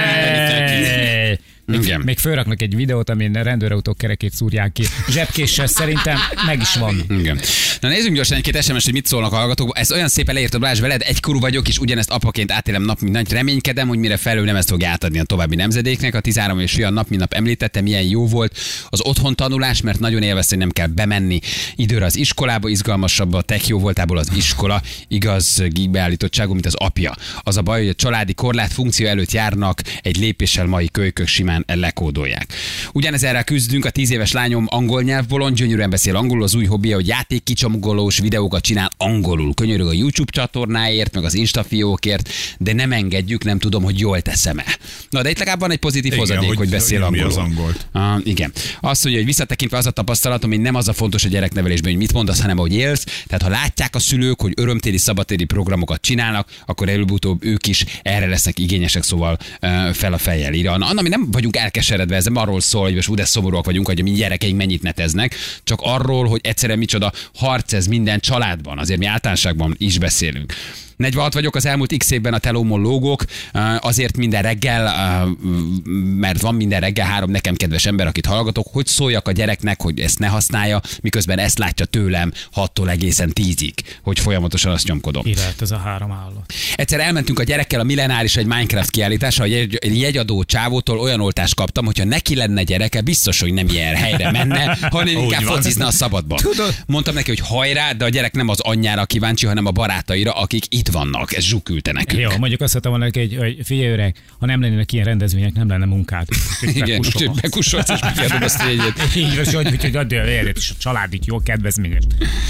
Hey. Még, Igen. még fölraknak egy videót, amin rendőrautók kerekét szúrják ki. Zsebkéssel szerintem meg is van. Igen. Na nézzünk gyorsan egy-két es em es, hogy mit szólnak a hallgatók. Ez olyan szépen leírtad, Balázs, veled egykor vagyok, és ugyanezt apaként átélem nap, mint nagy reménykedem, hogy mire felül nem ezt fogja átadni a további nemzedéknek. A tizenhárom és olyan nap, mint nap említette, milyen jó volt az otthon tanulás, mert nagyon élvezte, hogy nem kell bemenni időre az iskolába, izgalmasabb a tech jó voltából az iskola, igaz beállítottságú, mint az apja. Az a baj, hogy a családi korlát funkció előtt járnak, egy lépéssel mai kölykök simán lekódolják. Ugyanez erre küzdünk, a tíz éves lányom angol nyelvbolond, gyönyörűen beszél angolul, az új hobbija, hogy játék kicsomagolós videókat csinál angolul. Könyörög a YouTube csatornáért, meg az Insta fiókért, de nem engedjük, nem tudom, hogy jól teszem-e. Na, de itt legalább van egy pozitív Igen, hozadék, hogy, hogy hogy beszél nyomja angolul. az angolt. Ah, igen. Azt mondja, hogy visszatekintve az a tapasztalatom, hogy nem az a fontos a gyereknevelésben, hogy mit mondasz, hanem hogy élsz. Tehát ha látják a szülők, hogy örömtéri, szabadtéri programokat csinálnak, akkor előbb-utóbb ők is erre lesznek igényesek, szóval uh, fel a fejjel írja. Anna, mi nem vagyunk elkeseredve, ez nem arról szól, hogy most ú, de szomorúak vagyunk, hogy a mi gyerekeink mennyit neteznek, csak arról, hogy egyszerűen micsoda harc ez minden családban. Azért mi általánosságban is beszélünk. negyvenhat vagyok, az elmúlt x évben a telómon lógok, azért minden reggel, mert van minden reggel három nekem kedves ember, akit hallgatok, hogy szóljak a gyereknek, hogy ezt ne használja, miközben ezt látja tőlem hattól egészen tízig, hogy folyamatosan azt nyomkodom. Mi lehet ez a három állat? Egyszer elmentünk a gyerekkel a Millenáris egy Minecraft kiállításra, egy jegyadó csávótól olyan oltást kaptam, hogyha neki lenne gyereke, biztos, hogy nem ilyen helyre menne, hanem inkább focizna a szabadban. Tudod? Mondtam neki, hogy hajrá, de a gyerek nem az anyjára kíváncsi, hanem a barátaira, akik itt vannak. Ez zsukülte nekünk. Jó, mondjuk azt mondtam volna neki, hogy, hogy figyelj öreg, ha nem lennének ilyen rendezvények, nem lenne munkád. Igen, úgyhogy bekussolsz, és megkérdem azt a jegyet. Így van, hogy, hogy add el érjét, és a családik jó kedvezményes.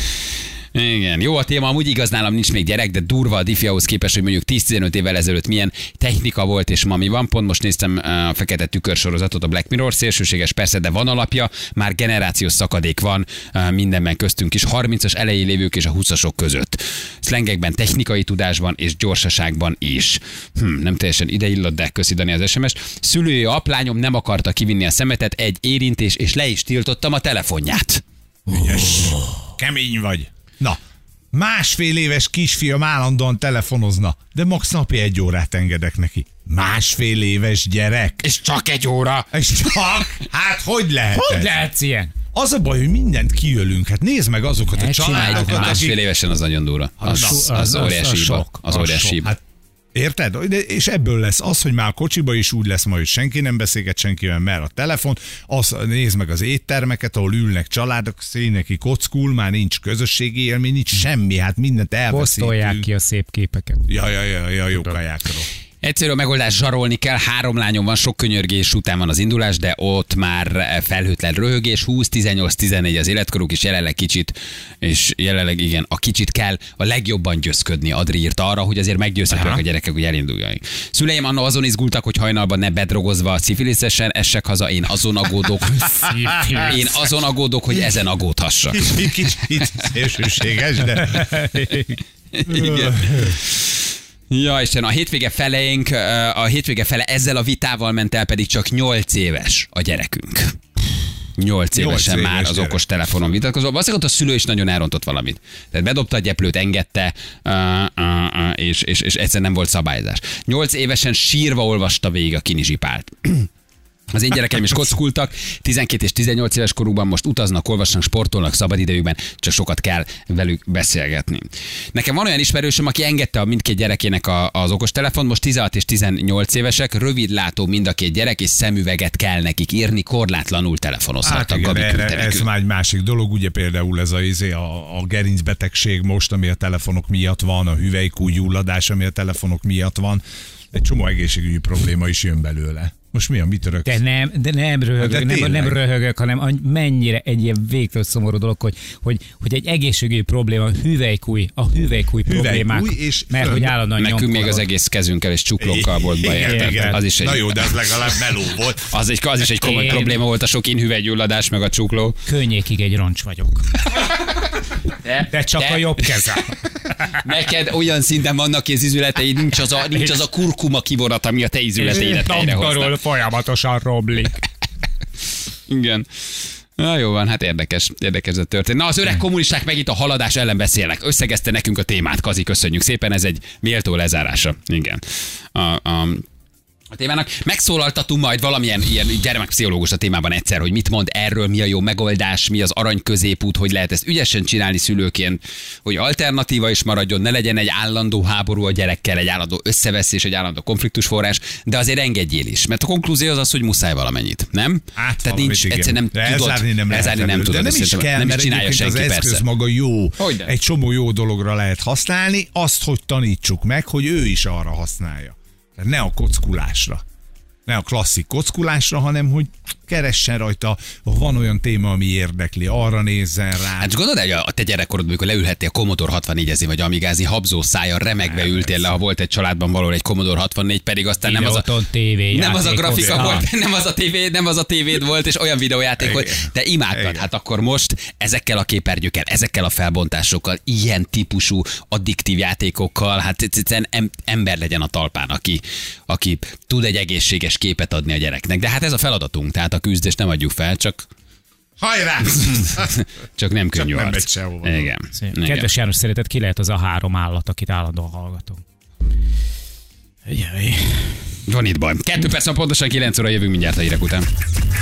Igen, jó a téma, amúgy igaz, nálam nincs még gyerek, de durva a diffi ahhoz képest, hogy mondjuk tíz-tizenöt évvel ezelőtt milyen technika volt és ma mi van. Pont most néztem a Fekete Tükör sorozatot, a Black Mirror, szélsőséges persze, de van alapja, már generációs szakadék van mindenben köztünk is, harmincas elején lévők és a huszasok között. Szlengekben, technikai tudásban és gyorsaságban is. Hm, nem teljesen ideillott, de köszi Dani az es em es. Szülői aplányom nem akarta kivinni a szemetet, egy érintés és le is tiltottam a telefonját. Ügyes. Kemény vagy. Na, másfél éves kisfiam állandóan telefonozna, de max napi egy órát engedek neki. Másfél éves gyerek. És csak egy óra. És csak? Hát hogy lehet Hogy ez? lehetsz ilyen? Az a baj, hogy mindent kiölünk. Hát nézd meg azokat Ne a csináljuk, családokat, Másfél akik... évesen az nagyon durva. Az, az, az, az óriási hiba. Az óriási hiba. Hát, érted? De- És ebből lesz az, hogy már a kocsiba is úgy lesz majd, hogy senki nem beszélget senkivel, mert a telefon, az, nézd meg az éttermeket, ahol ülnek családok, széneki kockul, már nincs közösségi élmény, nincs semmi, hát mindent Posztolják elveszítünk. ki a szép képeket. Ja, ja, ja, ja, jó kajákról. Egyszerű a megoldás, zsarolni kell, három lányom van, sok könyörgés után van az indulás, de ott már felhőtlen röhögés, húsz, tizennyolc, tizennégy az életkoruk, és jelenleg kicsit, és jelenleg igen, a kicsit kell a legjobban győzködni. Adri írta arra, hogy azért meggyőzhetőek a gyerekek, hogy elinduljanak. Szüleim anna azon izgultak, hogy hajnalban ne bedrogozva szifiliszesen essek haza, én azon agódok, én azon agódok, hogy ezen agódhassak. Kicsit, kicsit szélsőséges, de... Igen. Ja, Isten, a hétvége feleink, a hétvége fele ezzel a vitával ment el, pedig csak nyolc éves a gyerekünk. Nyolc évesen éves már az gyerek. okos telefonon vitatkozó. Valószínűleg a szülő is nagyon elrontott valamit. Tehát bedobta a gyeplőt, engedte, uh, uh, uh, és, és, és egyszerűen nem volt szabályzás. Nyolc évesen sírva olvasta végig a Kinizsipált. Az én gyerekeim is kockultak, tizenkét és tizennyolc éves korukban most utaznak, olvasnak, sportolnak szabadidejükben, csak sokat kell velük beszélgetni. Nekem van olyan ismerősöm, aki engedte a mindkét gyerekének a, az okostelefont, most tizenhat és tizennyolc évesek, rövidlátó mind a két gyerek, és szemüveget kell nekik írni, korlátlanul telefonozhattak. Hát igen, Gabi erre, küldte ez nekünk. már egy másik dolog, ugye például ez a, izé, a, a gerincbetegség most, ami a telefonok miatt van, a hüvelykújgyulladás, ami a telefonok miatt van, egy csomó egészségügyi probléma is jön belőle. Most mi a, mit öröksz? De nem, de nem röhögök, De nem, tényleg. nem röhögök, hanem any- mennyire egy ilyen végtelen szomorú dolog, hogy, hogy, hogy egy egészségügyi probléma, a hüvelykúj, a hüvelykúj problémák, és mert hogy állandóan Nekünk még nyomkodod. az egész kezünkkel és csuklókkal volt baj, Igen, érted? igen. Az is egy, Na jó, de az legalább meló volt. az, egy, az is egy komoly Én- probléma volt, a sok inhüvelygyulladás, meg a csukló. Könnyékig egy roncs vagyok. De csak a jobb kezem. Neked olyan szinten vannak kézizületeid, nincs az a, nincs az a kurkuma kivonat, ami a te ízületeidet helyrehozta. Tamparol folyamatosan roblik. Igen. Na jó van, hát érdekes, érdekes a történet. Na az öreg kommunisták megint a haladás ellen beszélnek. Összegezte nekünk a témát, Kazi, köszönjük szépen, ez egy méltó lezárása. Igen. A, a, a témának. Megszólaltatunk majd valamilyen ilyen gyermekpszichológus a témában egyszer, hogy mit mond erről, mi a jó megoldás, mi az arany középút, hogy lehet ezt ügyesen csinálni szülőként, hogy alternatíva is maradjon, ne legyen egy állandó háború a gyerekkel, egy állandó összeveszés, egy állandó konfliktusforrás, de azért engedjél is, mert a konklúzió az az, hogy muszáj valamennyit, nem? Hát, Tehát nincs, igen. egyszer nem De tudod, elzárni nem lehet. elzárni nem belőle. tudod, De nem is szerintem kell, nem is mert csinálja egyébként senki, az eszköz persze. maga jó. Hogyne. Egy csomó jó dologra lehet használni, azt, hogy tanítsuk meg, hogy ő is arra használja. Tehát ne a kockulásra. Ne a klasszik kockulásra, hanem hogy keressen rajta, ha van olyan téma, ami érdekli, arra nézzen rá. Hát gondolod, hogy a te gyerekkorodban, amikor leülhettél Commodore hatvannégy-ezni, vagy amigázni, habzó szájjal remegve ültél le, ha volt egy családban valahol egy Commodore hatvannégy, pedig aztán nem az a, Videóton tévé nem az a játékok. grafika Ah. volt, nem az a tévé, nem az a tévéd volt, és olyan videójáték volt, de imádtad. Igen. Hát akkor most ezekkel a képernyőkkel, ezekkel a felbontásokkal, ilyen típusú addiktív játékokkal, hát egyszerűen em- ember legyen a talpán, aki, aki tud egy egészséges képet adni a gyereknek. De hát ez a feladatunk, tehát a küzdést nem adjuk fel, csak Hajrá! Csak nem könnyű nem arc. megy sehova. Igen. Igen. Kedves János, szerinted ki lehet az a három állat, akit állandóan hallgatunk? Jaj. Van itt baj. Kettő perc, pontosan kilenc óra jövünk mindjárt a hírek után.